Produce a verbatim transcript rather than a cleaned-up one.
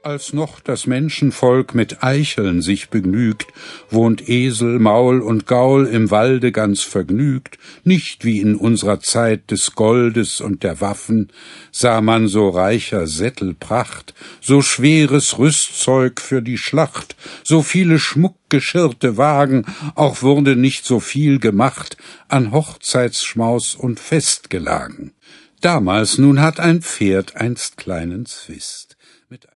Als noch das Menschenvolk mit Eicheln sich begnügt, wohnt Esel, Maul und Gaul im Walde ganz vergnügt, nicht wie in unserer Zeit des Goldes und der Waffen, sah man so reicher Sättel Pracht, so schweres Rüstzeug für die Schlacht, so viele schmuckgeschirrte Wagen, auch wurde nicht so viel gemacht an Hochzeitsschmaus und Festgelagen. Damals nun hat ein Pferd einst kleinen Zwist. Mit